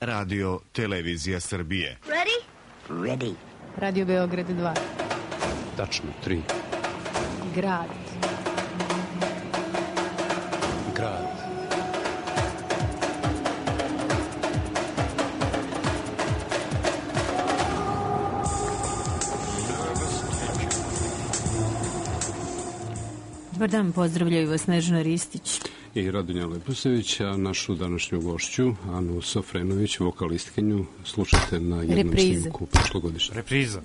Radio Televizija Srbije. Ready? Ready. Radio Beograd 2. Tačno 3. Grad. Grad. Dobar dan, pozdravljaju vas Snežana Ristić I Radonja Leposević, a našu današnju gošću, Anu Sofrenović, vokalistkinju, slušate na jednom snimku prošlogodišnje. Repriza.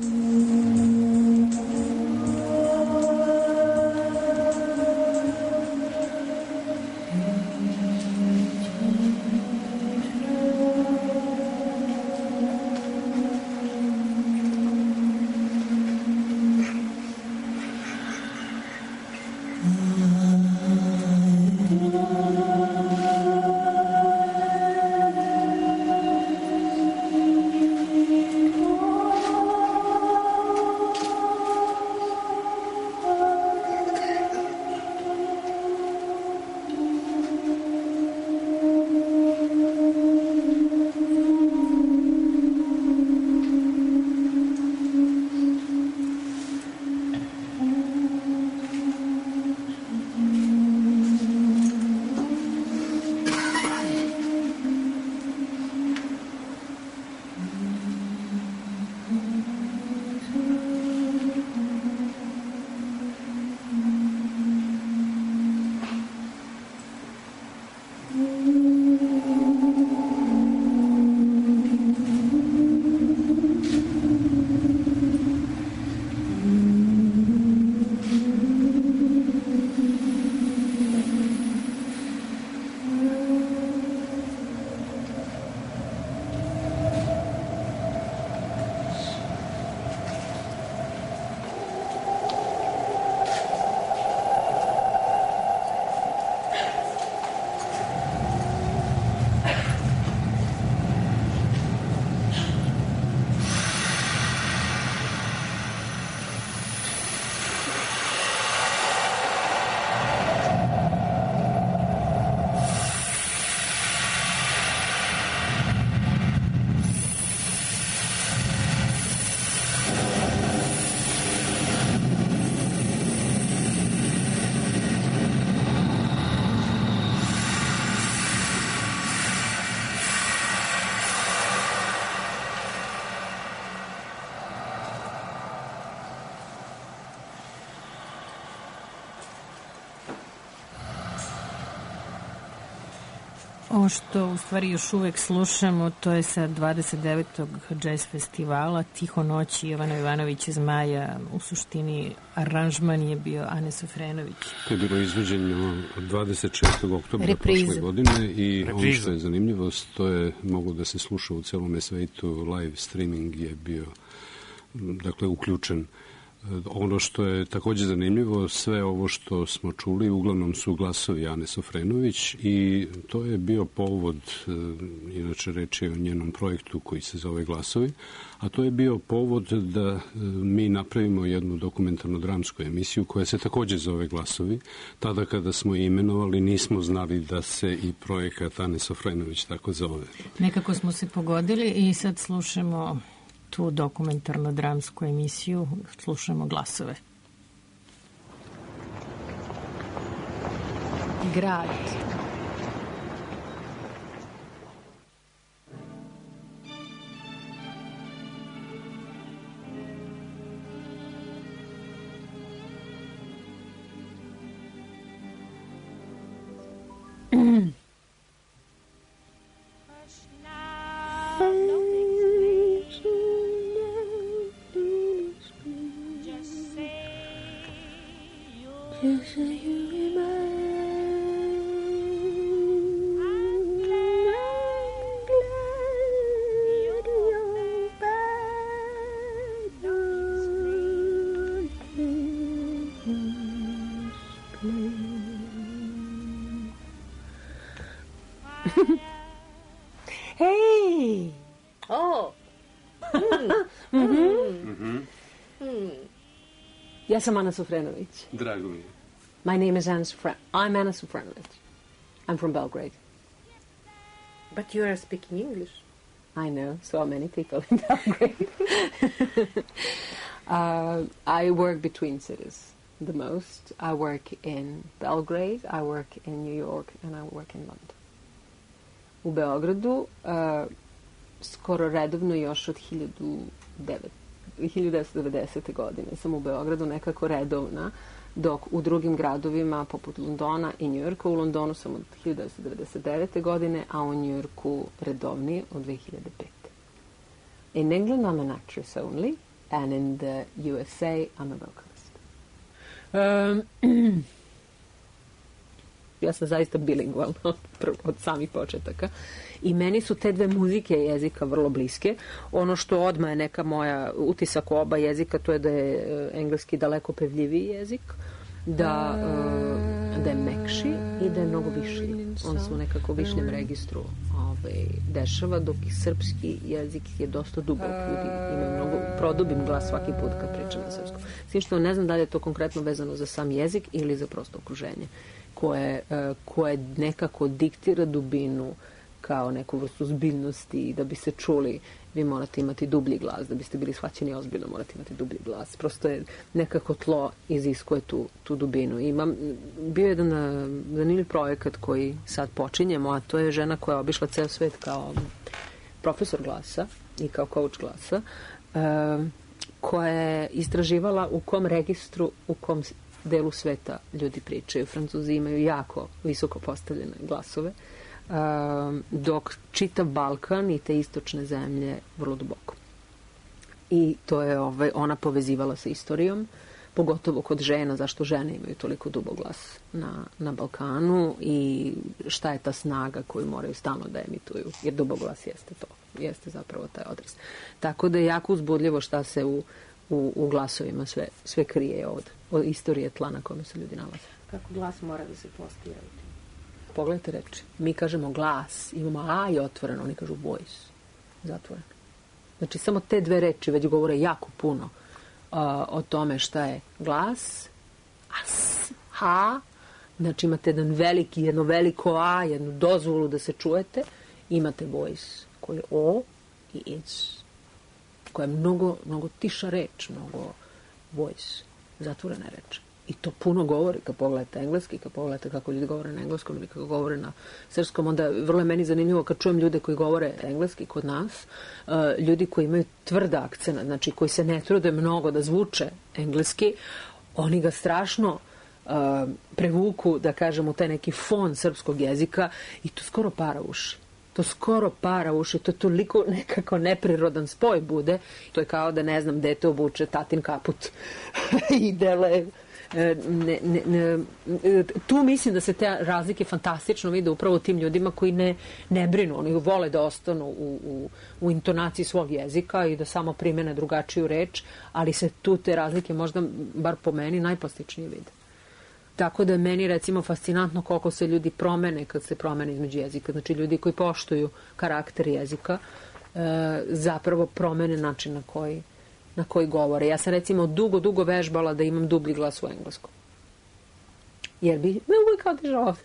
Ovo što u stvari još uvek slušamo, to je sa 29. jazz festivala Tiho noći Jovana Ivanovića Zmaja. U suštini aranžman je bio Ane Sofrenović. To je bilo izvođenje 26. oktobra prošle godine i ono što je zanimljivost, to je moglo da se sluša u celome svetu, live streaming je bio dakle uključen. Ono što je takođe zanimljivo, sve ovo što smo čuli uglavnom su glasovi Ane Sofrenović i to je bio povod, inače reč je o njenom projektu koji se zove Glasovi, a to je bio povod da mi napravimo jednu dokumentarno-dramsku emisiju koja se takođe zove Glasovi. Tada kada smo je imenovali nismo znali da se i projekat Ane Sofrenović tako zove. Nekako smo se pogodili i sad slušamo tu dokumentarno-dramsku emisiju, slušamo Glasove. Grad. Hey! Oh! Ja sam Ana Sofrenović. Drago mi je. My name is Anna Sofrenović. I'm Anna Sofrenović. I'm from Belgrade. But you are speaking English. I know, so many people in Belgrade. I work between cities the most. I work in Belgrade, I work in New York, and I work in London. U Beogradu skoro redovno još od 1990. godine sam u Beogradu nekako redovna, dok u drugim gradovima poput Londona i Njujorka, u Londonu sam od 1999. godine, a u Njujorku redovnije od 2005. In England I'm an actress only, and in the USA I'm a vocalist. Ja sam zaista bilingvalna od samih početaka i meni su te dve muzike jezika vrlo bliske. Ono što odmah je neka moja utisak u oba jezika, to je da je engleski daleko pevljiviji jezik, da je mekši i da je mnogo viši. On se u nekako višnjem registru dešava, dok i srpski jezik je dosta dubok. Ljudi imaju mnogo, produbim glas svaki put kad pričam na srpskom. S tim što ne znam da li je to konkretno vezano za sam jezik ili za prosto okruženje, koje nekako diktira dubinu kao neku vrstu zbiljnosti i da bi se čuli, vi morate imati dublji glas, da biste bili shvaćeni ozbiljno, morate imati dublji glas. Prosto je nekako tlo iziskuje tu dubinu. Bio je jedan zanimljiv projekat koji sad počinjemo, a to je žena koja je obišla ceo svet kao profesor glasa i kao coach glasa, koja je istraživala u kom registru, u kom delu sveta ljudi pričaju. Francuzi imaju jako visoko postavljene glasove, dok čitav Balkan i te istočne zemlje vrlo duboko. I to je ona povezivala sa istorijom, pogotovo kod žena, zašto žene imaju toliko dubok glas na Balkanu i šta je ta snaga koju moraju stalno da emituju, jer dubok glas jeste to, jeste zapravo taj odraz. Tako da je jako uzbudljivo šta se u glasovima sve krije od istorije tla na kome se ljudi nalaze. Kako glas mora da se postavlja? Pogledajte reči. Mi kažemo glas, imamo a i otvoreno, oni kažu voice, zatvoreno. Znači, samo te dve reči već govore jako puno o tome šta je glas, as, ha, znači imate jedno veliko a, jednu dozvolu da se čujete, imate voice koji je o i is, koja je mnogo tiša reč, mnogo voice, zatvorena reč. I to puno govori, kad pogledate engleski, kad pogledate kako ljudi govore na engleskom ili kako govore na srpskom, onda vrlo je meni zanimljivo kad čujem ljude koji govore engleski kod nas, ljudi koji imaju tvrda akcena, znači koji se ne trude mnogo da zvuče engleski, oni ga strašno prevuku, da kažem, u taj neki fon srpskog jezika i to skoro para uši. To je toliko nekako neprirodan spoj bude. To je kao da, ne znam, dete obuče tatin kaput i dele... Tu mislim da se te razlike fantastično vide upravo tim ljudima koji ne brinu, oni vole da ostanu u intonaciji svog jezika i da samo primene drugačiju reč, ali se tu te razlike možda, bar po meni, najplastičnije vide. Tako da je meni recimo fascinantno koliko se ljudi promene kad se promene između jezika. Znači ljudi koji poštuju karakter jezika zapravo promene način na koji govore. Ja sam recimo dugo vežbala da imam dublji glas u engleskom. Jer bi uvijek otišao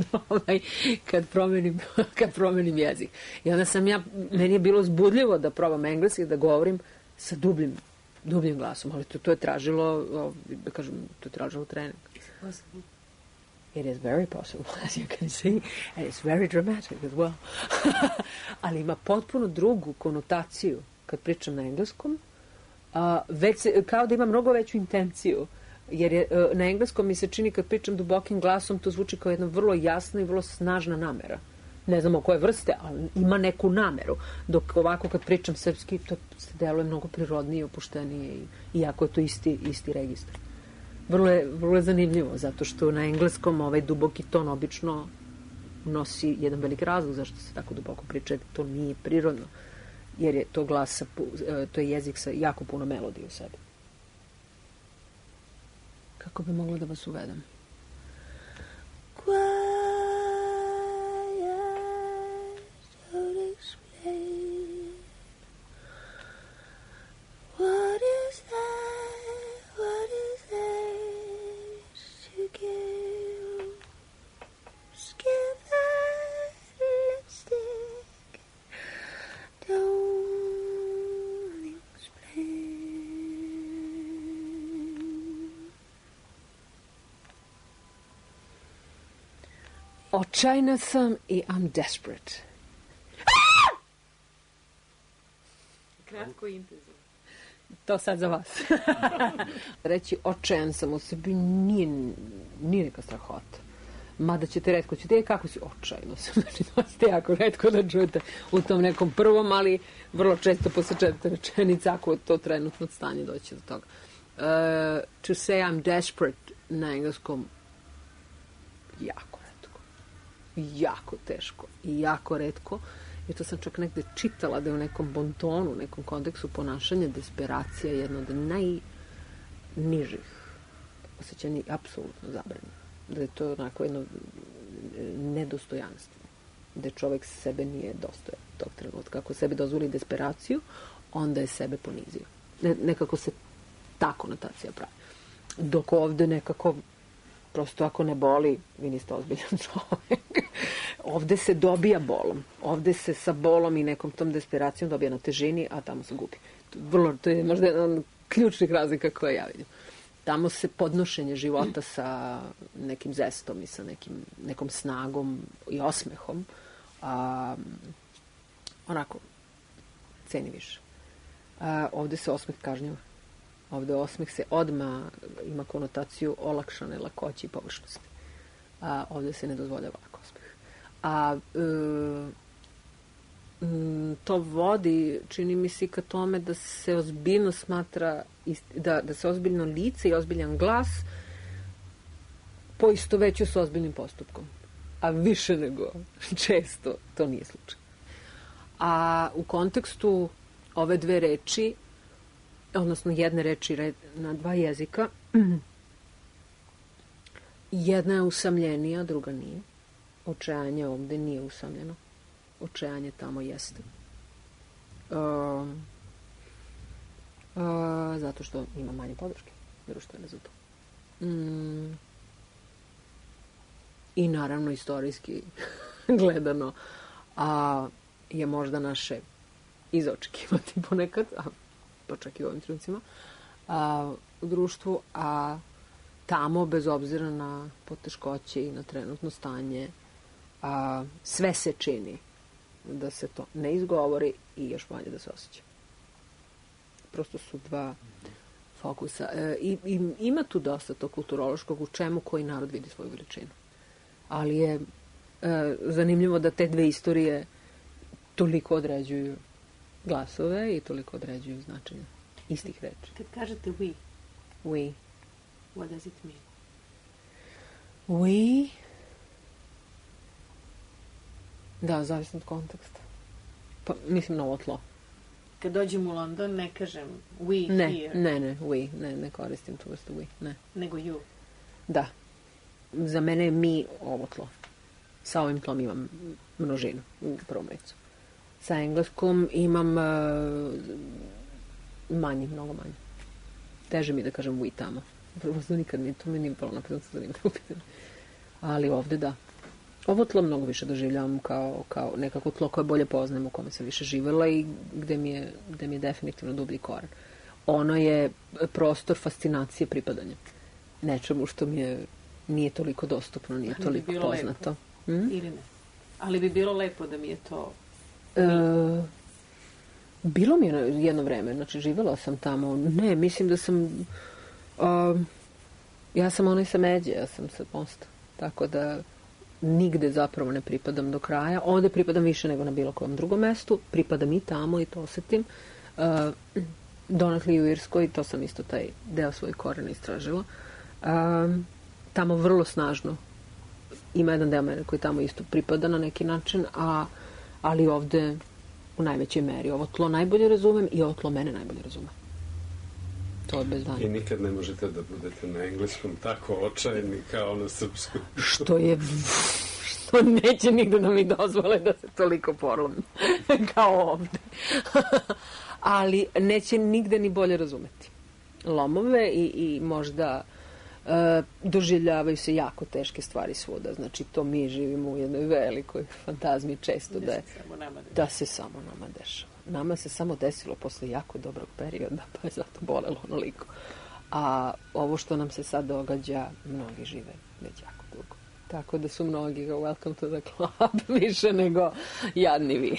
kad promenim jezik. I onda meni je bilo zbudljivo da probam engleski, da govorim sa dubljim glasom. Ali to je tražilo, da kažem, to je tražilo trening. It is very possible, as you can see, and it's very dramatic as well. Ali ima potpuno drugu konotaciju kad pričam na engleskom, kao da ima mnogo veću intenciju, jer na engleskom mi se čini kad pričam dubokim glasom, to zvuči kao jedna vrlo jasna i vrlo snažna namera. Ne znamo koje vrste, ali ima neku nameru. Dok ovako kad pričam srpski, to se deluje mnogo prirodnije, opuštenije, iako je to isti registar. Vrlo je zanimljivo, zato što na engleskom ovaj duboki ton obično nosi jedan velik razlog zašto se tako duboko priča, to nije prirodno, jer je to glas, to je jezik sa jako puno melodije u sebi. Kako bi mogla da vas uvedem? What is that? What is that to give? Just give that lipstick Očajna sam i I'm desperate. Kratko i intenzivno. To sad za vas. Reći očajan sam u sebi nije neka strahota. Mada ćete retko čuti, kako si očajno sam. Znači, to ste jako retko da čujete u tom nekom prvom, ali vrlo često posle 4 rečenica, ako to trenutno stanje doći do toga. To say I'm desperate na engleskom jako retko. Jako teško i jako retko. I to sam čak negde čitala da je u nekom bontonu, u nekom kontekstu ponašanja desperacija jedna od najnižih osjećanja i apsolutno zabranjeno. Da je to onako jedno nedostojanstvo. Da čovek sebe nije dostojan tog trenutka. Ako sebi dozvoli desperaciju, onda je sebe ponizio. Nekako se tako notacija pravi. Dok ovde nekako, prosto ako ne boli, vi niste ozbiljan čovek. Ovde se dobija bolom. Ovde se sa bolom i nekom tom desperacijom dobija na težini, a tamo se gubi. To je možda jedan od ključnih razlika koje ja vidim. Tamo se podnošenje života sa nekim zestom i sa nekom snagom i osmehom onako ceni više. Ovde se osmeh kažnjava. Ovde osmeh se odmah ima konotaciju olakšane lakoće i površnosti. Ovde se ne dozvoljava lak osmeh. To vodi, čini mi se, ka tome da se ozbiljno smatra, da se ozbiljno lice i ozbiljan glas poistoveću s ozbiljnim postupkom. A više nego često to nije slučaj. A u kontekstu ove dve reči, odnosno jedne reči na dva jezika, jedna je usamljenija, druga nije. Očajanje ovde nije usamljeno. Očajanje tamo jeste. Zato što ima manje podrške društvene za to. I naravno istorijski gledano je možda naše izočekivati ponekad, pa čak i u ovim trenucima, u društvu, a tamo, bez obzira na poteškoće i na trenutno stanje, sve se čini da se to ne izgovori i još manje da se osjeća. Prosto su dva fokusa. Ima tu dosta to kulturološkog u čemu koji narod vidi svoju veličinu. Ali je zanimljivo da te dve istorije toliko određuju glasove i toliko određuju značenje istih reči. Kad kažete we, what does it mean? We, da, zavisno od konteksta. Pa, mislim na ovo tlo. Kad dođem u London, ne kažem we here. Ne, we, ne koristim tu vrstu we, ne. Nego you. Da. Za mene je mi ovo tlo. Sa ovim tlom imam množinu u prvom recu. Sa engleskom imam mnogo manje. Teže mi da kažem we tamo. Prosto nikad mi to nije palo napred sa zanimljivo pitanje. Ali ovde da. Ovo tlo mnogo više doživljavam kao nekako tlo koje bolje poznajem, u kome sam više živela i gde mi je definitivno dublji koren. Ono je prostor fascinacije pripadanja. Nečemu što mi nije toliko dostupno, nije toliko poznato. Ili ne? Ali bi bilo lepo da mi je to... Bilo mi je jedno vreme, znači živela sam tamo. Ne, mislim da sam... ja sam onaj sa Međe, ja sam sa Mosta. Tako da nigde zapravo ne pripadam do kraja. Ovde pripadam više nego na bilo kojem drugom mestu. Pripadam i tamo i to osetim. Donekle i u Irskoj, to sam isto taj deo svojih korena istražila. Tamo vrlo snažno ima jedan deo mene koji tamo isto pripada na neki način, ali ovde u najvećoj meri. Ovo tlo najbolje razumem i ovo tlo mene najbolje razume. To je bez danja. I nikad ne možete da budete na engleskom tako očajni kao na srpskom. Što neće nigde da mi dozvole da se toliko porlom kao ovde. Ali neće nigde ni bolje razumeti. Lomove i možda doživljavaju se jako teške stvari svuda. Znači, to mi živimo u jednoj velikoj fantazmiji često da se samo nama dešava. Nama se samo desilo posle jako dobrog perioda, pa je zato bolelo onoliko. A ovo što nam se sad događa, mnogi žive već jako dugo. Tako da su mnogi welcome to the club više nego jadni vi.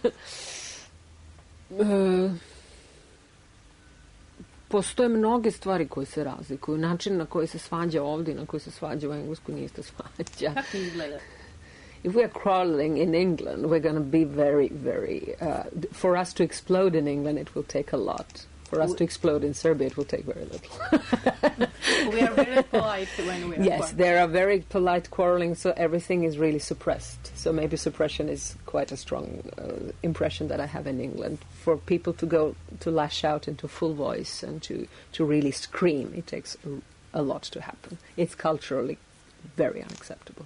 Postoje mnoge stvari koje se razlikuju. Način na koji se svađa ovdje i na koji se svađa u Englesku nije isto svađa. Kako izgleda? If we are quarreling in England, we're going to be very, very... for us to explode in England, it will take a lot. For us to explode in Serbia, it will take very little. We are very polite when we are Yes, there are very polite quarreling, so everything is really suppressed. So maybe suppression is quite a strong impression that I have in England. For people to go to lash out into full voice and to really scream, it takes a lot to happen. It's culturally very unacceptable.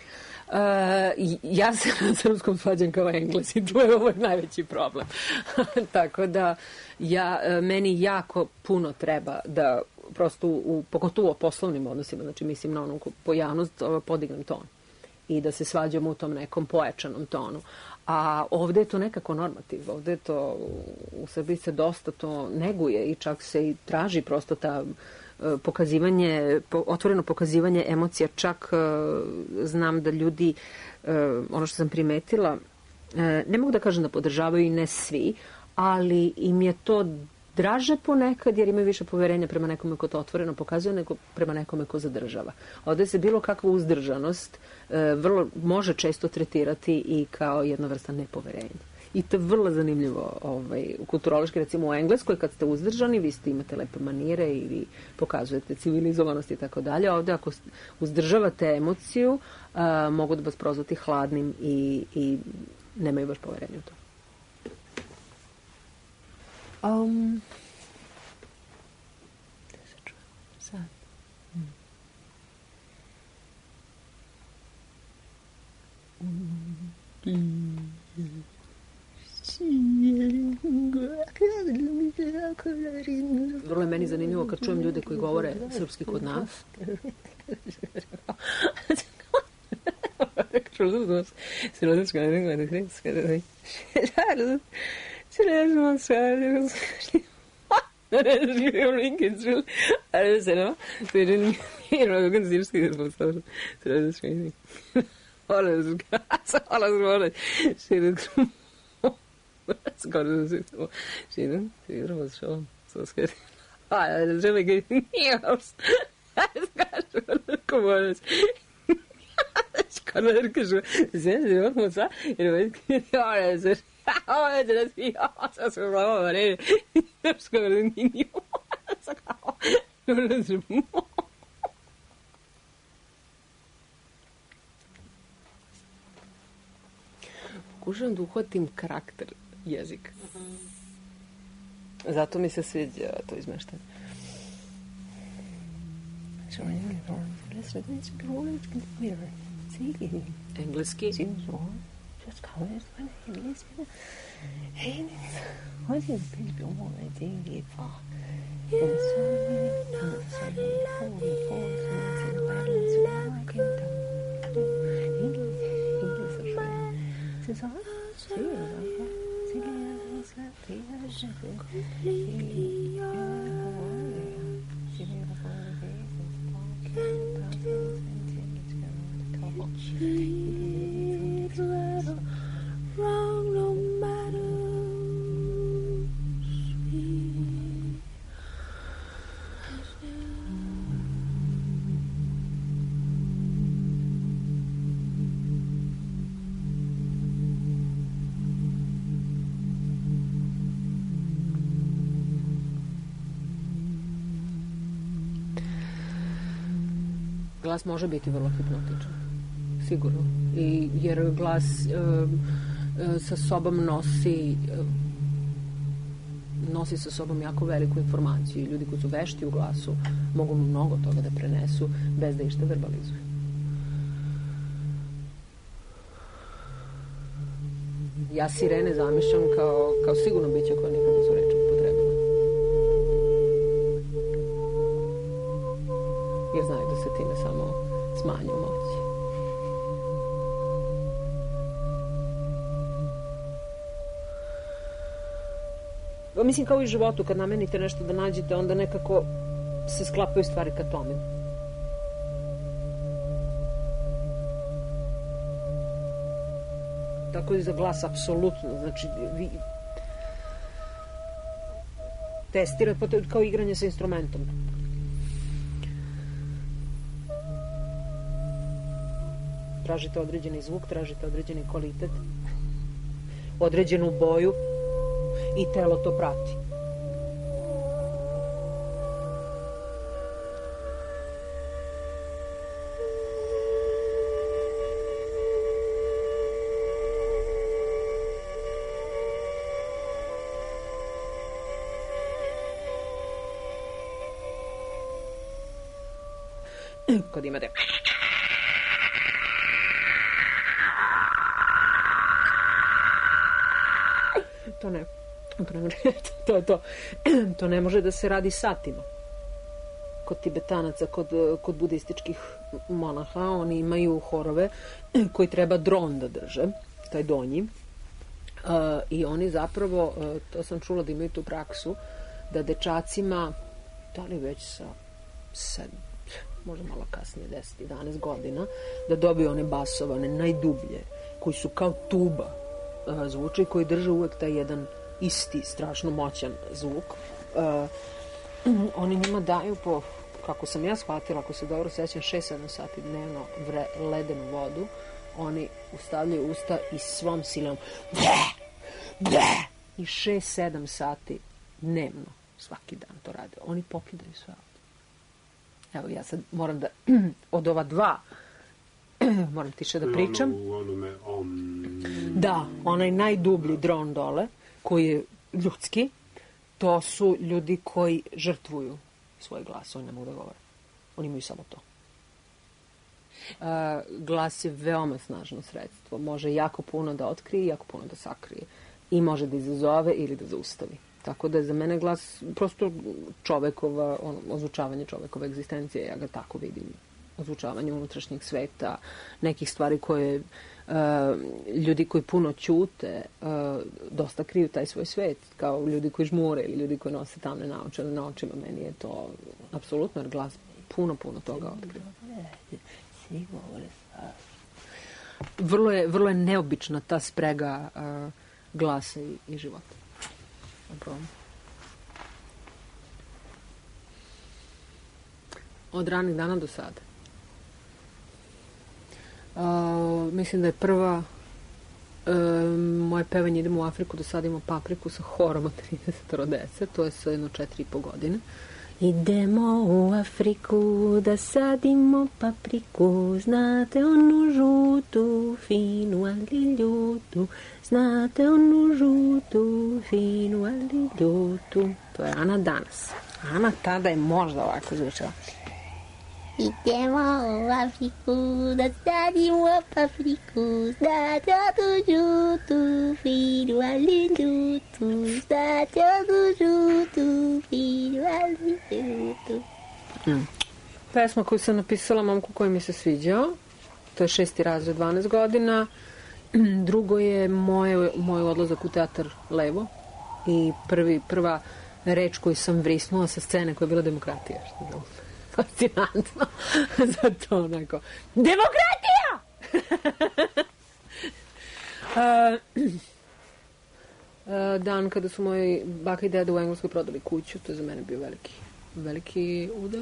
Ja se na srpskom svađam kao Engles i to je ovaj najveći problem. Tako da meni jako puno treba da prosto, pogotovo u poslovnim odnosima, znači mislim na onu pojavnost, podignem ton i da se svađamo u tom nekom pojačanom tonu. A ovdje je to nekako normativ, ovdje je to, u Srbiji se dosta to neguje i čak se i traži prosto ta otvoreno pokazivanje emocija. Čak znam da ljudi, ono što sam primetila, ne mogu da kažem da podržavaju i ne svi, ali im je to draže ponekad jer imaju više poverenja prema nekome ko to otvoreno pokazuje nego prema nekome ko zadržava. Ovdje se bilo kakva uzdržanost vrlo može često tretirati i kao jedna vrsta nepoverenja. I to je vrlo zanimljivo kulturološki, recimo u Engleskoj kad ste uzdržani, vi imate lepe manire i vi pokazujete civilizovanost i tako dalje. Ovdje ako uzdržavate emociju, mogu da vas prozvati hladnim i nemaju baš poverenja u to. Da se čujem sad. Vrlo je meni zanimljivo kad čujem ljude koji govore srpski kod nas. She's was so scared. I was really getting nervous. Come on. Ska ver que je sais comme ça et le mec ah je l'ai dit ça c'est vraiment vrai parce que le mignon ça pokušam da uhvatim karakter jezika. Zato mi se sviđa to izmeštanje. Engleski. Glas može biti vrlo hipnotičan, sigurno. Jer glas sa sobom nosi sa sobom jako veliku informaciju. Ljudi koji su vešti u glasu mogu mnogo toga da prenesu bez da išta verbalizuju. Ja sirene zamišljam kao sigurno biće koje nikad nisu reči upotrebile. Jer znaju da se time samo smanju moći. Mislim, kao i u životu, kad namenite nešto da nađete, onda nekako se sklapaju stvari ka tome. tako i za glas, apsolutno. Znači, vi testirate kao igranje sa instrumentom. Tražite određeni zvuk, tražite određeni kvalitet, određenu boju i telo to prati. Kad imate to je to. To ne može da se radi satima. Kod Tibetanaca, kod budističkih monaha, oni imaju horove koji treba dron da drže, taj donji. I oni zapravo, to sam čula da imaju tu praksu, da dečacima, da li već sa 7, možda malo kasnije, 10-11 godina, da dobiju one basovane, najdublje, koji su kao tuba zvuče i koji drže uvek taj jedan isti, strašno moćan zvuk. Oni njima daju po, kako sam ja shvatila, ako se dobro sećam, 6-7 sati dnevno ledenu vodu. Oni ustavljaju usta i svom silom i 6-7 sati dnevno, svaki dan to rade. Oni pokidaju sve. Evo, ja sad moram da od ova dva moram tiše da pričam. Da, onaj najdublji dron dole, koji je ljudski, to su ljudi koji žrtvuju svoj glas, oni ne mogu da govore. Oni imaju samo to. Glas je veoma snažno sredstvo. Može jako puno da otkrije i jako puno da sakrije. I može da izazove ili da zaustavi. Tako da je za mene glas prosto čovekova, ozvučavanje čovekove egzistencije, ja ga tako vidim. Ozvučavanje unutrašnjeg sveta, nekih stvari koje ljudi koji puno ćute dosta kriju taj svoj svet, kao ljudi koji žmure ili ljudi koji nose tamne naočale na očima. Meni je to apsolutno, jer glas puno toga otkriva. Vrlo je neobična ta sprega glasa i života. Od ranih dana do sada. Mislim da je prva moje pevanje Idemo u Afriku, do sada imamo Papriku sa horom od 30 dece, to je sa jedno 4,5 godine. Idemo u Afriku da sadimo papriku, znate onu žutu, finu, ali ljutu, znate onu žutu, finu, ali ljutu. To je Ana danas. Ana tada je možda ovako zvučala. Idemo u Afriku da sadimo papriku, znate onu žutu, finu, ali ljutu, znate onu žutu, finu, ali ljutu. Pesma koju sam napisala momku koji mi se sviđao, to je 6. razred, 12 godina. Drugo je moj odlazak u teatar Levo i prva reč koju sam vrisnula sa scene koja je bila demokratija. Fascinantno. Zato onako, demokratija! Dan kada su moji baka i deda u Engleskoj prodali kuću, to je za mene bio veliki udar.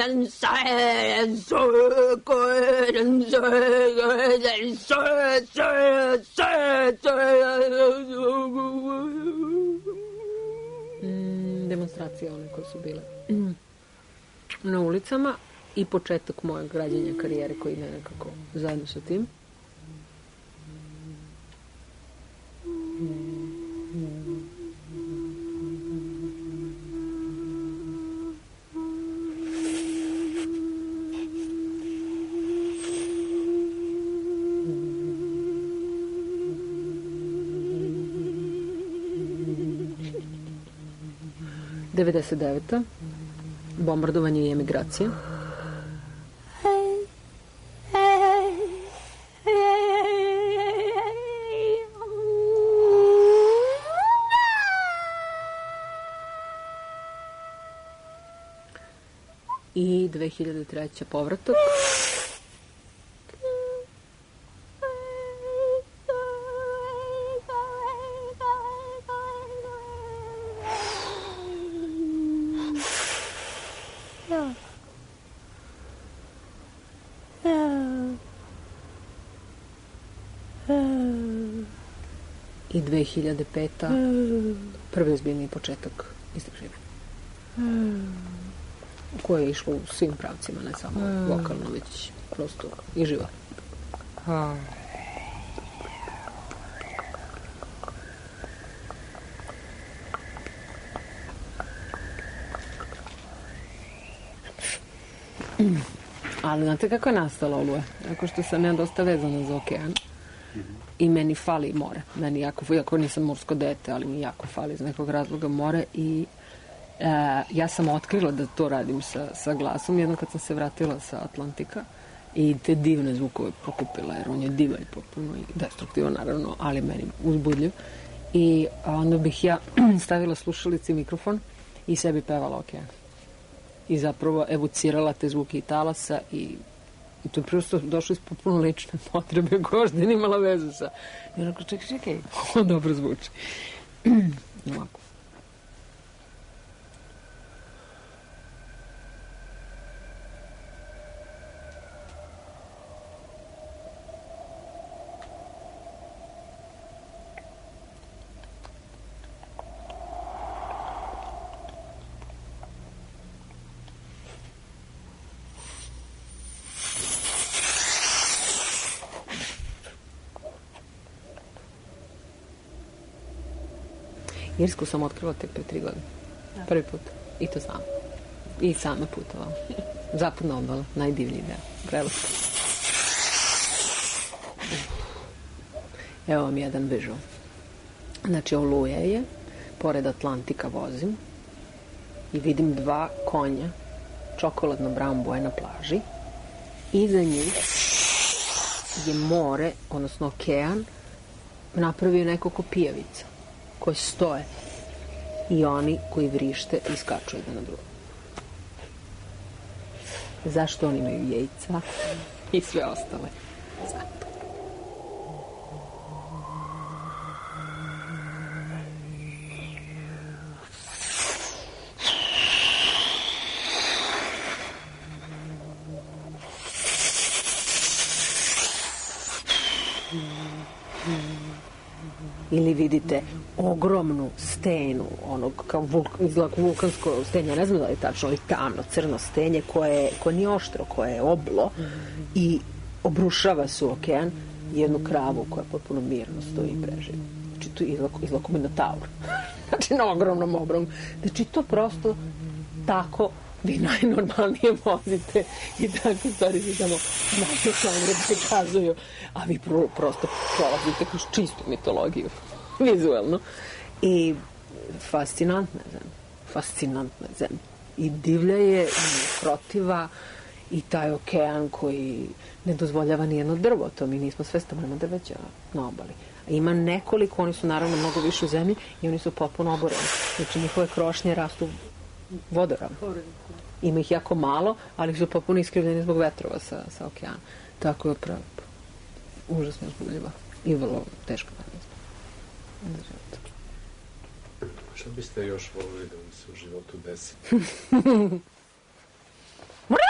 Demonstracije one koje su bile na ulicama i početak mojeg građenja karijere koji ide nekako zajedno sa tim. '99. Bombardovanje i emigracija. I 2003. povratak. I 2005. prvi ozbiljni početak istraživanja. Koje je išlo u svim pravcima, ne samo lokalno, već prosto i živo. Ali znate kako je nastala Oluje? Tako što sam ja dosta vezana za okean. I meni fali more. Meni jako nisam morsko dete, ali mi jako fali iz nekog razloga more i ja sam otkrila da to radim sa glasom jednom kad sam se vratila sa Atlantika i te divne zvukove pokupila, jer on je divan potpuno i destruktivan naravno, ali meni uzbudljiv. I onda bih ja stavila slušalice i mikrofon i sebi pevala okean. I zapravo evocirala te zvuke i talasa i to je prosto došlo iz potpuno lične potrebe koja možda nije imala vezu sa... I onako, čekaj, ovo dobro zvuči. Ovako. Irsku sam otkrila tek pre 3 godine. Prvi put. I to sama. I sama putovala. Zapadna obala. Najdivniji deo. Prelepo. Evo vam jedan visual. Znači, Oluja je. Pored Atlantika vozim. I vidim 2 konja. Čokoladno brown boje na plaži. Iza njih je more, odnosno okean, napravio nekoliko pijavica koje stoje i oni koji vrište i skaču jedan na drugo. Zašto oni imaju jejca i sve ostale? Zato. Ili vidite ogromnu stenu, onog kao vulkansko stenje, ne znam da je tačno, ali tamno, crno stenje koje nije oštro, koje je oblo i obrušava se u okean jednu kravu koja potpuno mirno stoji i preživa. Znači to izlako Minotaur. Znači na ogromnom obromu. Znači to prosto tako vi najnormalnije vozite i takve stvari se samo naše kamere prikazuju, a vi prosto prolazite kroz čistu mitologiju, vizualno. I fascinantna zemlja. I divlja je, i protiva, i taj okean koji ne dozvoljava nijedno drvo, to mi nismo svesni, nema drveća na obali. Ima nekoliko, oni su naravno mnogo više u zemlji i oni su potpuno oboreni. Znači njihove krošnje rastu vodoravno. Ima ih jako malo, ali su potpuno iskrivljeni zbog vetrova sa okeana. Tako je pravo. Užasno uzbudljiva i vrlo teško da. Šta biste još volili da vam se u životu desi?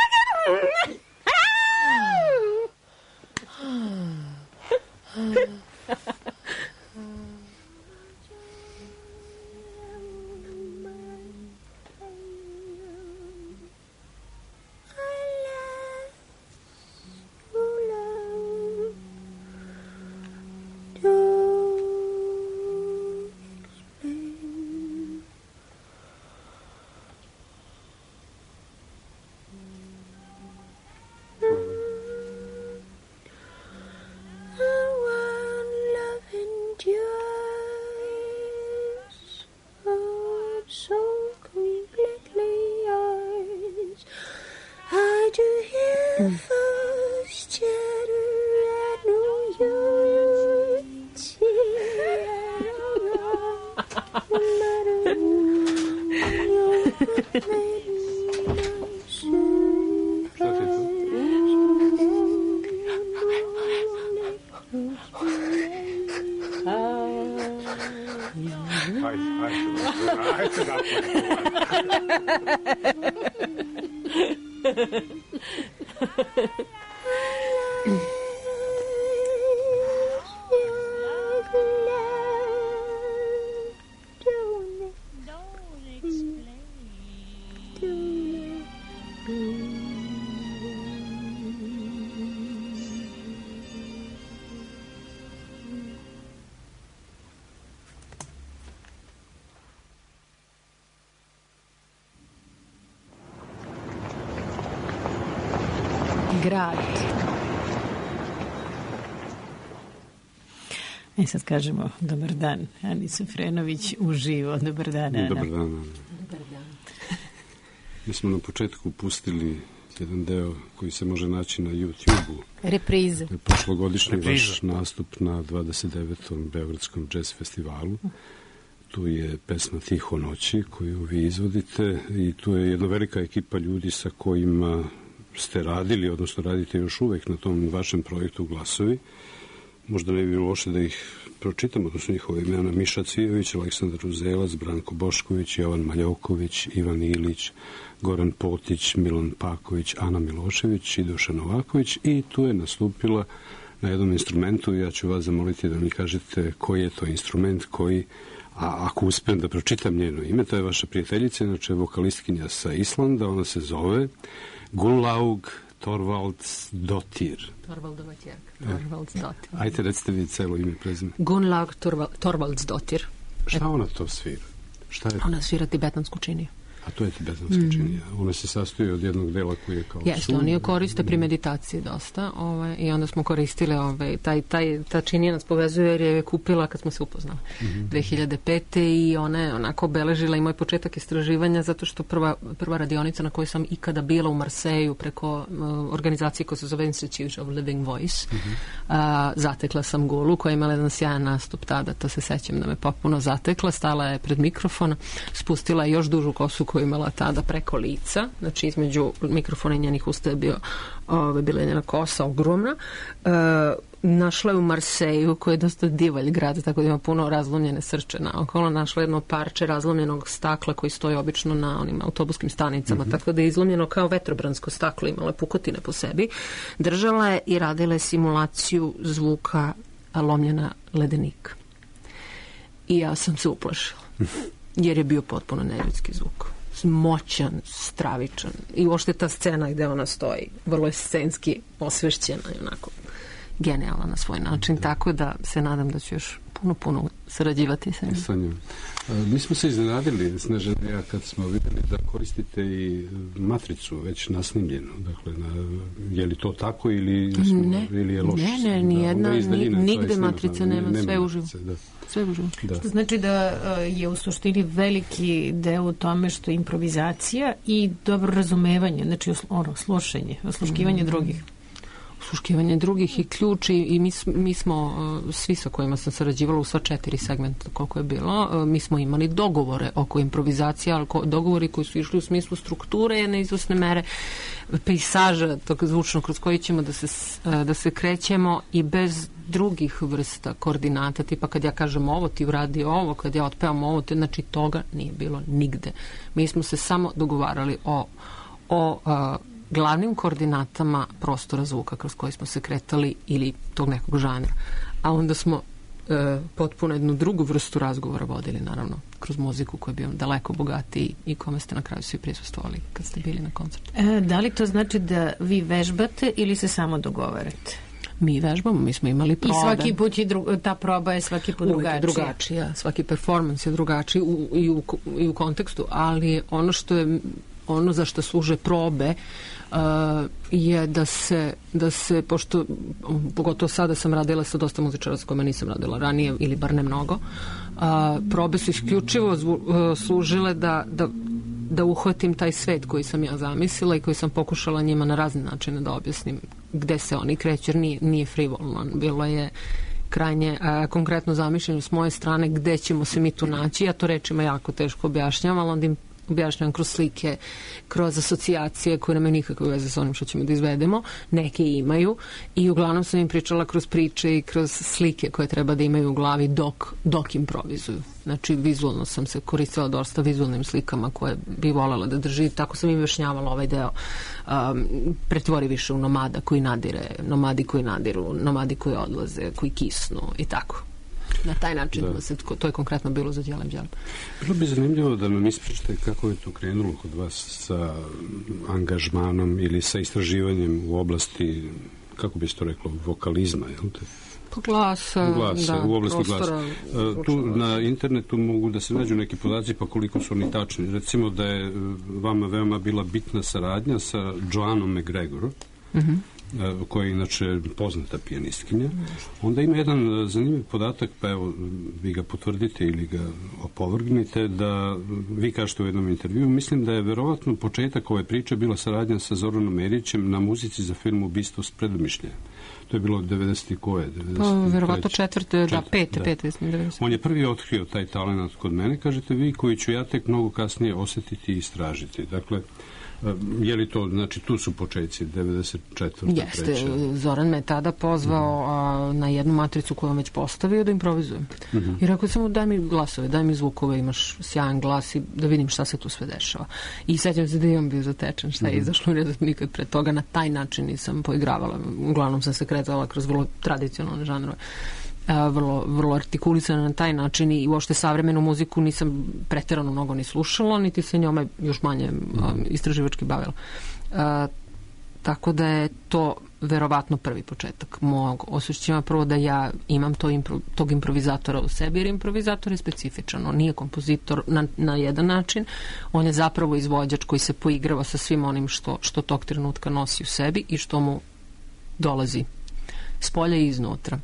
Grad. Sad kažemo dobar dan, Ani Sofrenović uživo. Dobar dan, Ana. Dobar dan, Ana. Dobar dan. Mi smo na početku pustili jedan deo koji se može naći na YouTube-u. Reprize. Prošlogodišnji vaš nastup na 29. Beogradskom jazz festivalu. Tu je pesma Tiho noći koju vi izvodite i tu je jedna velika ekipa ljudi sa kojima ste radili, odnosno radite još uvek na tom vašem projektu Glasovi. Možda ne bi bilo loše da ih pročitamo, odnosno njihove imena: Miša Cvijović, Aleksandar Uzelac, Branko Bošković, Jovan Maljoković, Ivan Ilić, Goran Potić, Milan Paković, Ana Milošević i Dušan Novaković, i tu je nastupila na jednom instrumentu. Ja ću vas zamoliti da mi kažete koji je to instrument, koji, a ako uspijem da pročitam njeno ime, to je vaša prijateljica, inače vokalistkinja sa Islanda, ona se zove Gunnlaug Thorvaldsdottir. Thorvaldova ćerka. Thorvaldsdottir. Ajde, recite vi celo ime, prezime. Gunnlaug Thorvaldsdottir. Šta ona to svira? Šta je? Ona svira tibetansko činije. A to je tibetanska činija. Ona se sastoji od jednog dela koji je kao Jeste, oni je koriste pri meditaciji dosta, i onda smo koristili ta činija nas povezuje jer je kupila kad smo se upoznali 2005. i ona je onako obeležila i moj početak istraživanja, zato što prva radionica na kojoj sam ikada bila u Marseju preko organizacije koja se zove Institute of Living Voice, zatekla sam Gulu koja je imala jedan sjajan nastup tada, to se sećam da me potpuno zatekla, stala je pred mikrofon, spustila je još dužu kosu koju imala tada preko lica, znači između mikrofona i njenih usta je bila njena kosa ogromna. Našla je u Marseju, koji je dosta divalj grad, tako da ima puno razlomljene srče naokolo, našla jedno parče razlomljenog stakla koji stoji obično na onim autobuskim stanicama, tako da je izlomljeno kao vetrobransko staklo, imala pukotine po sebi. Držala je i radila je simulaciju zvuka lomljena ledenika. I ja sam se uplašila, jer je bio potpuno neljudski zvuk. Moćan, stravičan. I uopšte ta scena gde ona stoji, vrlo je scenski osvešćena i onako genijalna na svoj način, tako da se nadam da ću još puno sarađivati sa njom. Mi smo se iznenadili, Snežana i ja, kad smo videli da koristite i matricu već nasnimljenu. Dakle, je li to tako ili je loš? Ne, nijedna, nigde matrica nema, sve uživo. Sve uživo. Što znači da je u suštini veliki deo u tome što je improvizacija i dobro razumevanje, znači slušanje, osluškivanje drugih. Osluškivanje drugih i ključ i mi smo, svi sa kojima sam sarađivala u sva 4 segmenta koliko je bilo, mi smo imali dogovore oko improvizacije, ali dogovori koji su išli u smislu strukture jedne izvrsne mere, pejsaža tog zvučnog kroz koji ćemo da se krećemo i bez drugih vrsta koordinata, tipa kad ja kažem ovo, ti uradi ovo, kad ja otpevam ovo, znači toga nije bilo nigde. Mi smo se samo dogovarali o glavnim koordinatama prostora zvuka kroz koji smo se kretali ili tog nekog žanra. A onda smo potpuno jednu drugu vrstu razgovora vodili, naravno, kroz muziku koja je bio daleko bogatiji i kome ste na kraju svi prisustvovali kad ste bili na koncertu. Da li to znači da vi vežbate ili se samo dogovarate? Mi vežbamo, mi smo imali probe. I svaki put ta proba je svaki put drugačija. Svaki performans je drugačiji i u kontekstu, ali ono za što služe probe je da se, pošto pogotovo sada sam radila sa dosta muzičara s kojima nisam radila ranije ili bar ne mnogo, probe su isključivo služile da uhvatim taj svet koji sam ja zamislila i koji sam pokušala njima na razne načine da objasnim gde se oni kreću, jer nije frivolno, bilo je krajnje konkretno zamišljeno s moje strane gde ćemo se mi tu naći. Ja to rečima jako teško objašnjavam, ali onda im objašnjavam kroz slike, kroz asocijacije koje nemaju nikakve veze sa onim što ćemo da izvedemo. Neke imaju i uglavnom sam im pričala kroz priče i kroz slike koje treba da imaju u glavi dok improvizuju. Znači, vizualno sam se koristila dosta vizualnim slikama koje bi voljela da drži. Tako sam im objašnjavala ovaj deo. Pretvori više u nomada koji nadire, nomadi koji nadiru, nomadi koji odlaze, koji kisnu i tako. Na taj način to je konkretno bilo za Đelem Đelem. Bilo bi zanimljivo da nam ispričate kako je to krenulo kod vas sa angažmanom ili sa istraživanjem u oblasti, kako bi se to reklo, vokalizma, je li te? Glasa, u oblasti glasa. Tu na internetu mogu da se nađu neki podaci, pa koliko su oni tačni. Recimo da je vama veoma bila bitna saradnja sa Joannom McGregorom, koja je inače poznata pijanistkinja. Onda ima jedan zanimljiv podatak, pa evo, vi ga potvrdite ili ga opovrgnite, da vi kažete u jednom intervju, mislim da je verovatno početak ove priče bila saradnja sa Zoranom Erićem na muzici za film Ubistvo s predomišljajem. To je bilo 90. koje? Verovatno pete. On je prvi otkrio taj talent kod mene, kažete vi, koji ću ja tek mnogo kasnije osetiti i istražiti. Dakle, je li to, znači tu su početci 94. Jeste, Zoran me tada pozvao na jednu matricu koju on već postavio da improvizujem. I rekao sam, daj mi glasove, daj mi zvukove, imaš sjajan glas i da vidim šta se tu sve dešava. I sećam se da imam bio zatečen šta je izašlo, nikad pre toga na taj način nisam poigravala. Uglavnom sam se kretala kroz vrlo tradicionalne žanrove. Vrlo artikulisana na taj način i uopšte savremenu muziku nisam preterano mnogo ni slušala, niti se njome još manje istraživački bavila. Tako da je to verovatno prvi početak mog osjećanja. Prvo da ja imam tog improvizatora u sebi, jer improvizator je specifičan. On nije kompozitor na jedan način. On je zapravo izvođač koji se poigrava sa svim onim što tog trenutka nosi u sebi i što mu dolazi s polja i iznutra.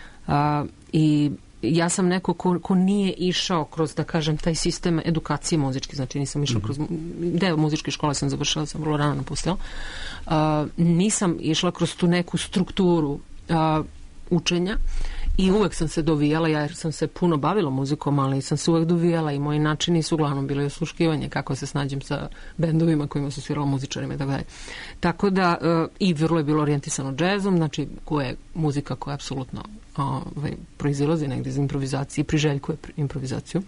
I ja sam neko ko nije išao kroz, da kažem, taj sistem edukacije muzičke, znači nisam išla kroz deo muzičke škole, sam završila, sam vrlo rano napustila. Nisam išla kroz tu neku strukturu učenja i uvek sam se dovijala, jer sam se puno bavila muzikom, ali sam se uvek dovijala i moji načini su uglavnom bili osluškivanje, kako se snađem sa bendovima kojima su svirala muzičarima i tako dalje. Tako da, i vrlo je bilo orijentisano džezom, znači koja je muzika koja apsolutno proizilazi negdje iz improvizacije i priželjkuje improvizaciju.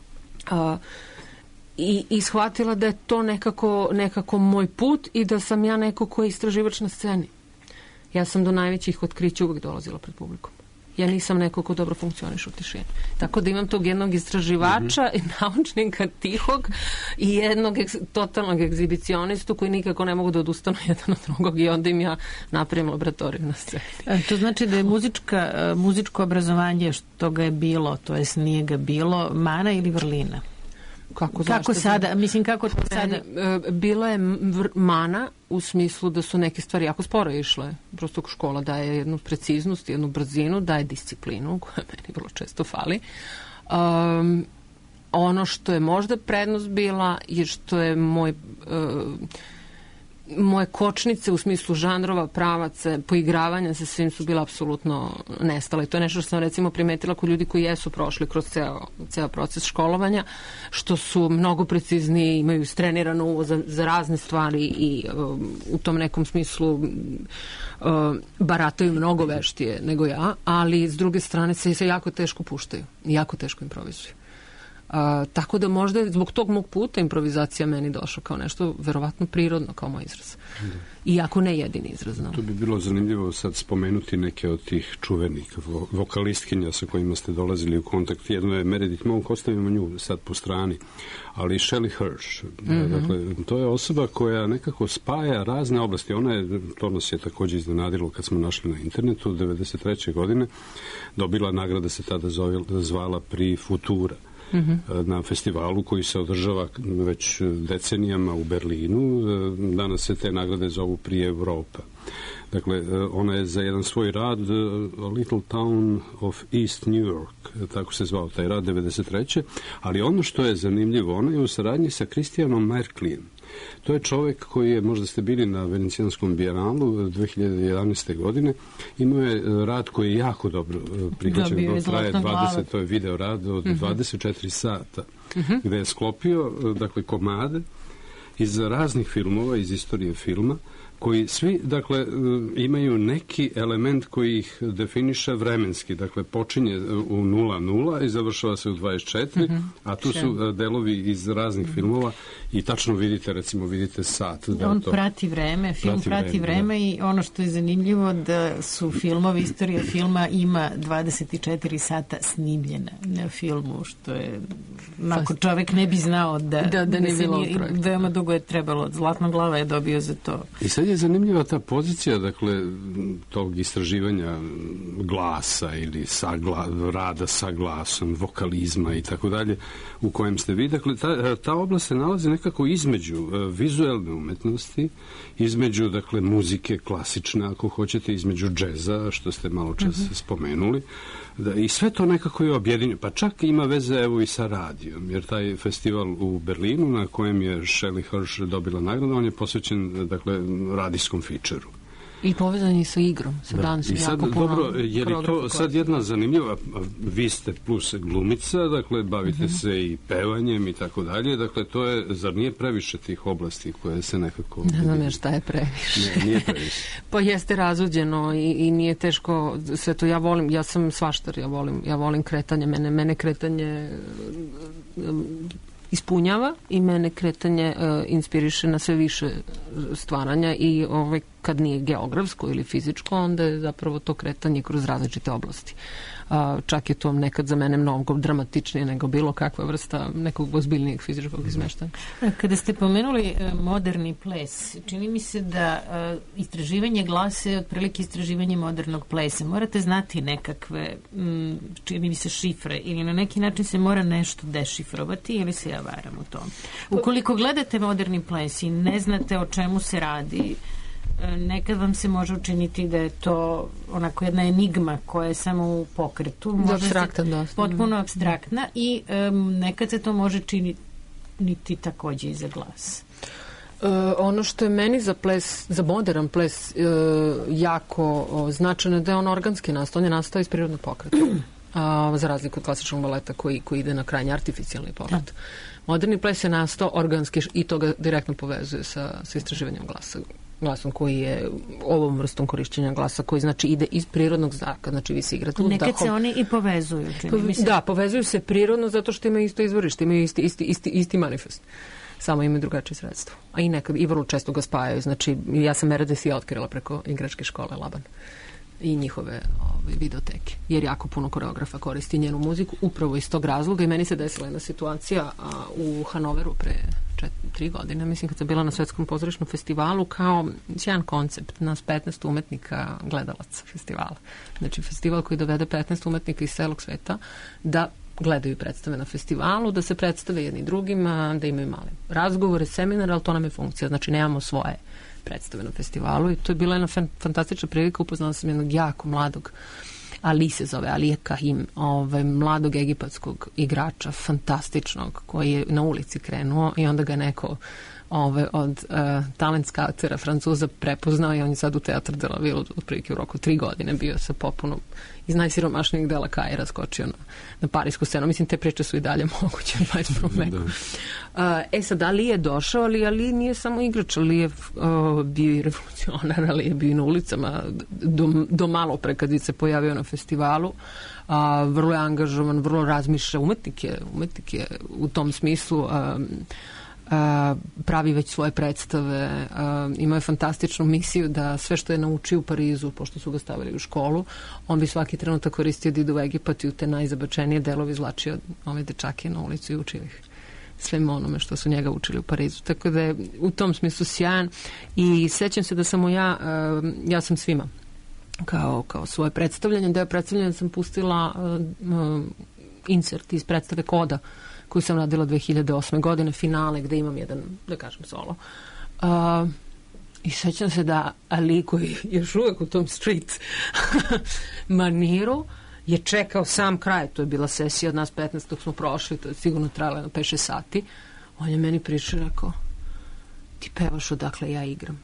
I shvatila da je to nekako moj put i da sam ja neko ko je istraživač na sceni. Ja sam do najvećih otkrića uvek dolazila pred publikom. Ja nisam neko ko dobro funkcioniš u tišini. Tako da imam tog jednog istraživača i naučnika tihog i jednog totalnog egzibicionistu koji nikako ne mogu da odustanu jedan od drugog i onda im ja napravim laboratoriju na sceni. To znači da je muzičko obrazovanje što ga je bilo, to jest nije ga bilo, mana ili vrlina? Kako sada? Mislim, kako to sada? Bila je mana u smislu da su neke stvari jako sporo išle. Prosto škola daje jednu preciznost, jednu brzinu, daje disciplinu, koja meni vrlo često fali. Ono što je možda prednost bila je što je moje kočnice u smislu žanrova, pravaca, poigravanja sa svim su bila apsolutno nestale. I to je nešto što sam recimo primetila kod ljudi koji jesu prošli kroz ceo proces školovanja, što su mnogo precizniji, imaju istrenirano uvo za razne stvari i u tom nekom smislu barataju mnogo veštije nego ja, ali s druge strane se jako teško puštaju i jako teško improvizuju. Tako da možda zbog tog mog puta improvizacija meni došla kao nešto verovatno prirodno, kao moj izraz. Iako ne jedini izraz. To bi bilo zanimljivo sad spomenuti neke od tih čuvenih vokalistkinja sa kojima ste dolazili u kontakt. Jedno je Meredith Monk, ostavimo nju sad po strani, ali Shelley Hirsch. Dakle, to je osoba koja nekako spaja razne oblasti. To nas je također iznenadilo kad smo našli na internetu 1993. godine. Dobila nagrada, se tada zvala Prix Futura. Na festivalu koji se održava već decenijama u Berlinu. Danas se te nagrade zovu Prix Europa. Dakle, ona je za jedan svoj rad A Little Town of East New York, tako se zvao taj rad 1993. Ali ono što je zanimljivo, ona je u saradnji sa Christianom Merklijem. To je čovjek koji je, možda ste bili na Venecijanskom bijenalu 2011. godine, imao je rad koji je jako dobro prihvaćen, traje 20, to je video rad od 24 sata, gde je sklopio, dakle, komade iz raznih filmova, iz istorije filma, koji svi, dakle, imaju neki element koji ih definiše vremenski. Dakle, počinje u 00 i završava se u 24, a tu su delovi iz raznih filmova i tačno vidite, recimo, vidite sat. On prati vreme, film prati vreme i ono što je zanimljivo da su filmovi, istorija filma ima 24 sata snimljena na filmu, što je, ako čovek ne bi znao da ne bilo veoma dugo je trebalo. Zlatnoglava je dobio za to. I sad je zanimljiva ta pozicija, dakle, tog istraživanja glasa ili rada sa glasom, vokalizma i tako dalje, u kojem ste vi. Dakle, ta oblast se nalazi nekako između vizualne umetnosti, između, dakle, muzike klasične, ako hoćete, između džeza, što ste malo čas spomenuli. I sve to nekako je objedinjeno. Pa čak ima veze, evo, i sa radijom, jer taj festival u Berlinu, na kojem je Shelley Hirsch dobila nagradu, on je posvećen, dakle, radijskom fičeru. I povezani sa igrom, sa dansom. I sad, dobro, je li to sad jedna zanimljiva, vi ste plus glumica, dakle, bavite se i pevanjem i tako dalje, dakle, to je, zar nije previše tih oblasti koje se nekako... Ne znam ja šta je previše. Nije previše. Pa jeste razuđeno i nije teško sve to. Ja sam svaštar, ja volim kretanje, mene kretanje ispunjava i mene kretanje inspiriše na sve više stvaranja i kad nije geografsko ili fizičko, onda je zapravo to kretanje kroz različite oblasti. Čak je to nekad za mene mnogo dramatičnije nego bilo kakva vrsta nekog ozbiljnijeg fizičkog izmeštanja. Kada ste pomenuli moderni ples, čini mi se da istraživanje glasa je otprilike istraživanje modernog plesa. Morate znati nekakve, čini mi se, šifre ili na neki način se mora nešto dešifrovati ili se ja varam u tom. Ukoliko gledate moderni ples i ne znate o čemu se radi, nekad vam se može učiniti da je to onako jedna enigma koja je samo u pokretu. Potpuno apstraktna i nekad se to može činiti takođe i za glas. Ono što je meni za modern ples jako značajno da je on organski nastao. On je nastao iz prirodnog pokreta. Za razliku od klasičnog baleta koji ide na krajnje artificijalni pokret. Moderni ples je nastao organski i to ga direktno povezuje sa istraživanjem glasom koji je ovom vrstom korišćenja glasa koji znači ide iz prirodnog zraka, znači vi se igrate nekad se oni i povezuju, čini mi se. Da, povezuju se prirodno zato što imaju isto izvorište, imaju isti manifest, samo imaju drugačije sredstvo, a i nekad i vrlo često ga spajaju. Znači ja sam Meredith otkrila preko igračke škole Laban i njihove videoteke, jer jako puno koreografa koristi njenu muziku upravo iz tog razloga. I meni se desila jedna situacija u Hanoveru pre 3 godine, mislim, kad sam bila na Svetskom pozorišnom festivalu, kao sjajan koncept, nas 15 umetnika gledalaca festivala. Znači festival koji dovede 15 umetnika iz celog sveta da gledaju predstave na festivalu, da se predstave jedni drugima, da imaju male razgovore, seminare, ali to nam je funkcija. Znači nemamo svoje predstave na festivalu i to je bila jedna fantastična prilika. Upoznala sam jednog jako mladog, Ali se zove, Alije Kahim, mladog egipatskog igrača, fantastičnog, koji je na ulici krenuo i onda ga neko od talent skautera Francuza prepoznao i on je sad u Teatr de la Ville otprilike u roku 3 godine bio sa popuno iz najsiromašnijeg dela Kaira skočio na parijsku scenu. Mislim, te priče su i dalje moguće u 21. veku. Sad, Ali je došao, ali nije samo igrač, Ali je bio i revolucionar, Ali je bio i na ulicama do malo pre kad se pojavio na festivalu. Vrlo je angažovan, vrlo razmišlja, umetnik je u tom smislu, pravi već svoje predstave, imao je fantastičnu misiju da sve što je naučio u Parizu, pošto su ga stavili u školu, on bi svaki trenutak koristio da ide u Egipat i u te najzabačenije delove izvlačio ove dečake na ulicu i učio ih svem onome što su njega učili u Parizu. Tako da je u tom smislu sjajan i sećam se da sam ja sam svima kao svoje predstavljanje, deo predstavljanja sam pustila insert iz predstave Koda koju sam radila 2008. godine, finale gde imam jedan, da kažem, solo. I sećam se da Ali koji je još uvek u tom street maniru je čekao sam kraj, to je bila sesija od nas 15 dok smo prošli, to je sigurno trajalo na 5-6 sati. On je meni prišao i rekao, ti pevaš odakle ja igram.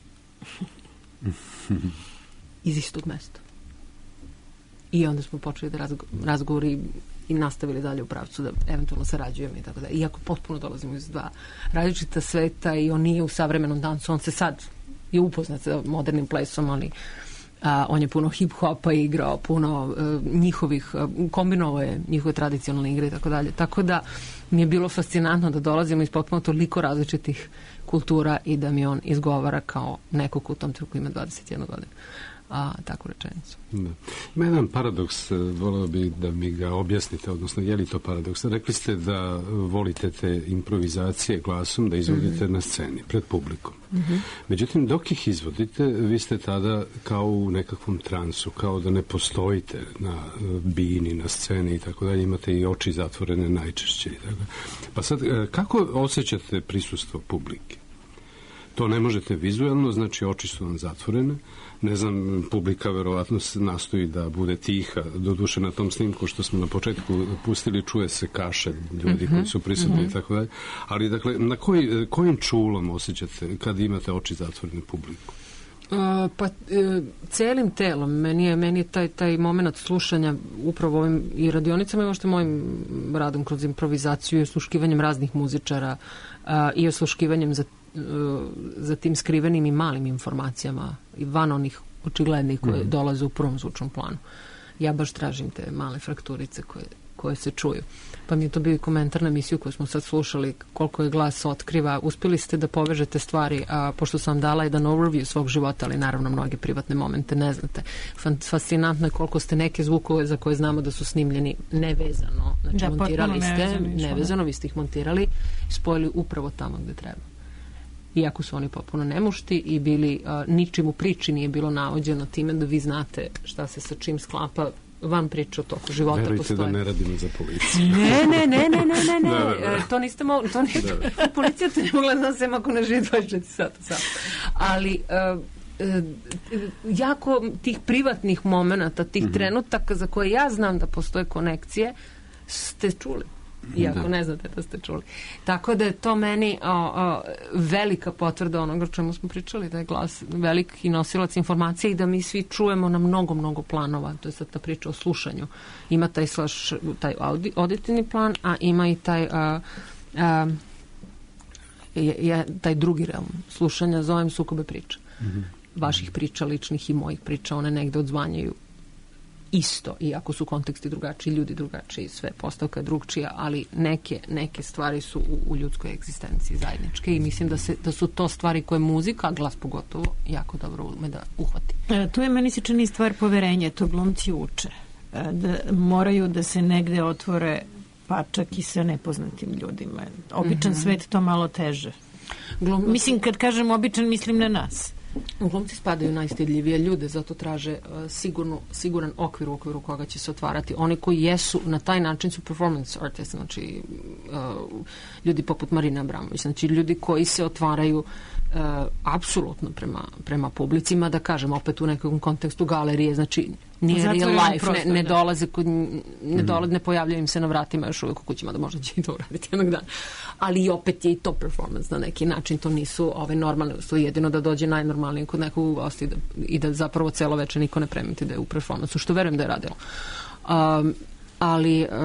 Iz istog mesta. I onda smo počeli da razgovori i nastavili dalje u pravcu da eventualno sarađujemo i tako da. Iako potpuno dolazimo iz dva različita sveta i on nije u savremenom dansu, on se sad je upoznat sa modernim plesom, ali on je puno hip-hopa igrao, puno njihovih, kombinovao je njihove tradicionalne igre i tako dalje. Tako da mi je bilo fascinantno da dolazimo iz potpuno toliko različitih kultura i da mi on izgovara kao neko ko u tom trenutku ima 21 godinu. Takvu rečenicu. Da. Ima jedan paradoks, voleo bih da mi ga objasnite, odnosno je li to paradoks? Rekli ste da volite te improvizacije glasom da izvodite na sceni, pred publikom. Međutim, dok ih izvodite, vi ste tada kao u nekakvom transu, kao da ne postojite na bini, na sceni i tako dalje, imate i oči zatvorene najčešće. Pa sad, kako osjećate prisustvo publike? To ne možete vizualno, znači oči su vam zatvorene. Ne znam, publika verovatno nastoji da bude tiha. Doduše na tom snimku što smo na početku pustili, čuje se kašelj ljudi koji su prisutni i tako dalje. Ali, dakle, na kojim čulom osjećate kad imate oči zatvorene publiku? Celim telom. Meni je taj moment slušanja upravo ovim i radionicama i možete mojim radom kroz improvizaciju i osluškivanjem raznih muzičara i osluškivanjem za tim skrivenim i malim informacijama i van onih očiglednih koje dolaze u prvom zvučnom planu. Ja baš tražim te male frakturice koje se čuju. Pa mi je to bio i komentar na emisiju koju smo sad slušali, koliko je glas otkriva. Uspjeli ste da povežete stvari, pošto sam dala jedan overview svog života, ali naravno mnoge privatne momente ne znate. Fascinantno je koliko ste neke zvukove za koje znamo da su snimljeni nevezano. Znači, montirali ste, nevezano, vi ste ih montirali i spojili upravo tamo gde treba. Iako su oni popuno nemušti i bili, ničim u priči nije bilo navođeno time da vi znate šta se sa čim sklapa van priče o toku života. Verujte postoje. Da ne radimo za policiju. Ne. To niste mogli, policija te ne mogla da se ako ne živi 24 sata sam. Ali jako tih privatnih momenata, tih trenutaka za koje ja znam da postoje konekcije, ste čuli. Iako ne znate da ste čuli. Tako da je to meni velika potvrda onoga o čemu smo pričali, da je glas veliki nosilac informacije i da mi svi čujemo na mnogo planova. To je sad ta priča o slušanju. Ima taj auditivni plan, a ima i taj drugi realm slušanja, zovem sukobe priča. Vaših priča, ličnih i mojih priča, one negde odzvanjaju isto, iako su konteksti drugačiji, ljudi drugačiji, sve postavka je drugčija, ali neke stvari su u ljudskoj egzistenciji zajedničke i mislim da su to stvari koje muzika, a glas pogotovo, jako dobro ume da uhvati. Tu je meni se čini stvar poverenja, to glumci uče. Da moraju da se negde otvore pa čak i sa nepoznatim ljudima. Običan svet to malo teže. Mislim, kad kažem običan, mislim na nas. Glumci spadaju najstidljivije ljude, zato traže siguran okvir u okviru koga će se otvarati. Oni koji jesu na taj način su performance artists, znači ljudi poput Marina Abramović, znači ljudi koji se otvaraju apsolutno prema publicima, da kažem opet u nekom kontekstu galerije, znači nije real life, ne dolaze ne pojavljaju im se na vratima još uvijek u kućima, da možda će i to uraditi jednog dana, ali opet je i to performance na neki način, to nisu ove normalne uslovi, jedino da dođe najnormalnije kod nekog u gosti i da zapravo celo večer niko ne primeti da je u performansu, što verujem da je radilo. Ali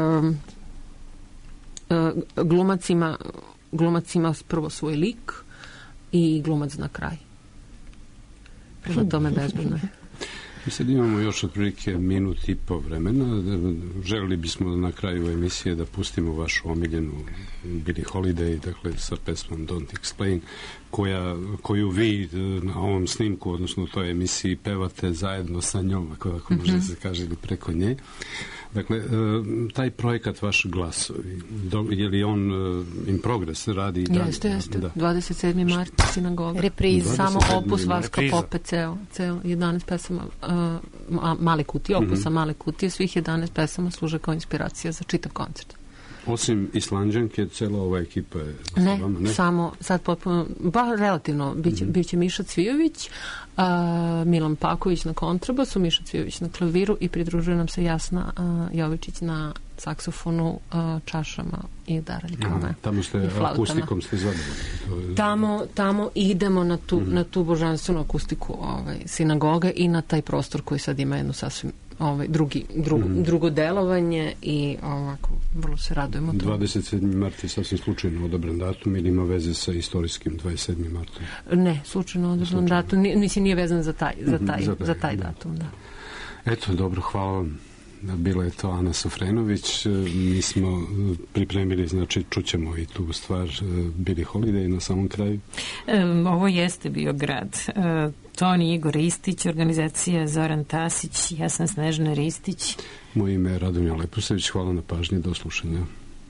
glumac ima prvo svoj lik i glumac na kraj. Prema tome bezbedno je. Mi sad imamo još otprilike minut i po vremena. Želeli bismo na kraju emisije da pustimo vašu omiljenu Billie Holiday, dakle sa pesmom Don't Explain, koju vi na ovom snimku, odnosno u toj emisiji pevate zajedno sa njom, ako može se kaže, ili preko nje. Dakle, taj projekat Vaš glasovi, je li on in progress, radi i dalje? Jeste. 27. mart, sinagoga. Repriz, samo opus Vaska Pope, ceo 11 pesama, male kutije, opusa male kutije, svih 11 pesama služe kao inspiracija za čitav koncert. Osim Islanđanke, cela ova ekipa je ne, vama, ne? Samo sad potpuno, relativno, biće Miša Cvijović, Milan Paković na kontrabasu, Miša Cvijović na klaviru i pridružuje nam se Jasna Jovičić na saksofonu, čašama i daraljkama. Tamo ste akustikom ste zadovoljni. Tamo idemo na tu božanstvenu akustiku sinagoge i na taj prostor koji sad ima jednu sasvim drugo delovanje i ovako vrlo se radujemo. 27. mart je sasvim slučajno odabran datum ili ima veze sa istorijskim 27. martom? Ne, slučajno odabran datum. Mislim, nije vezan za taj datum, da. Eto, dobro, hvala vam. Bila je to Ana Sofrenović. Mi smo pripremili, znači čućemo i tu stvar Billie Holiday na samom kraju. Ovo jeste bio grad. Toni Igor Ristić, organizacija Zoran Tasić, ja sam Snežana Ristić. Moje ime je Radomir Leposević. Hvala na pažnji, do slušanja.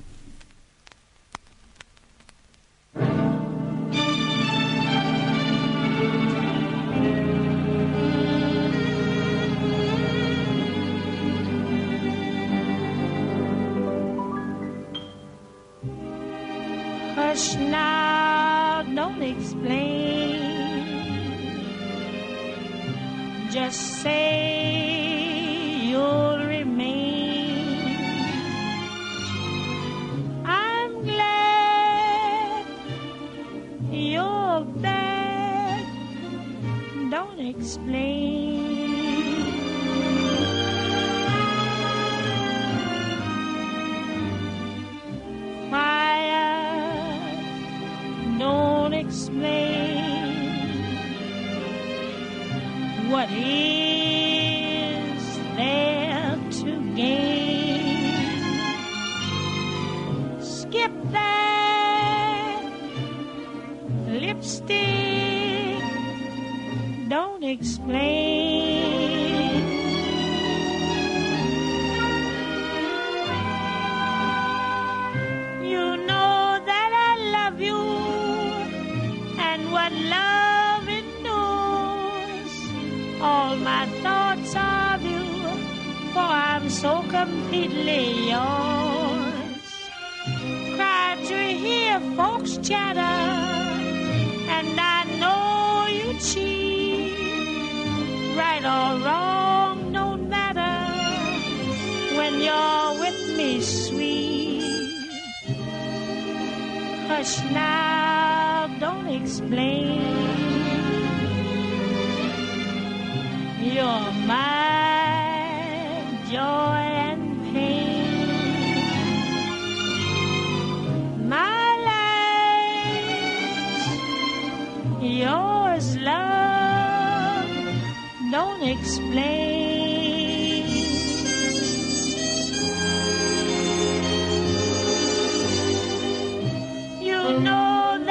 Hush now, don't explain. Just say you'll remain. I'm glad you're back. Don't explain. Don't explain what is there to gain. Skip that lipstick. Don't explain. You know that I love you. What love endures, all my thoughts of you, for I'm so completely yours. Cry to hear folks chatter, and I know you cheat. Right or wrong, no matter, when you're with me, sweet. Hush now, don't explain. You're my joy and pain. My life's yours, love. Don't explain. You know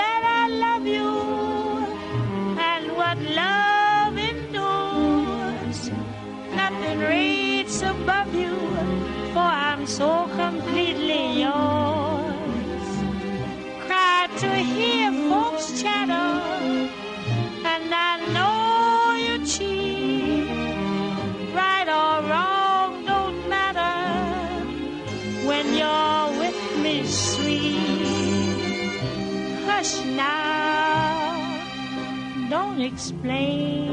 love endures, nothing rates above you, for I'm so completely yours. Cry to hear folks chatter, and I know you cheat. Right or wrong, don't matter, when you're with me, sweet. Hush now, explain.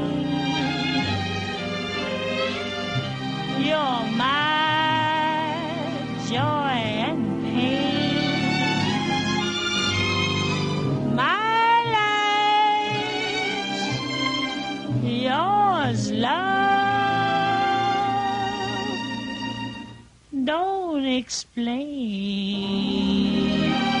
You're my joy and pain. My life's yours, love. Don't explain.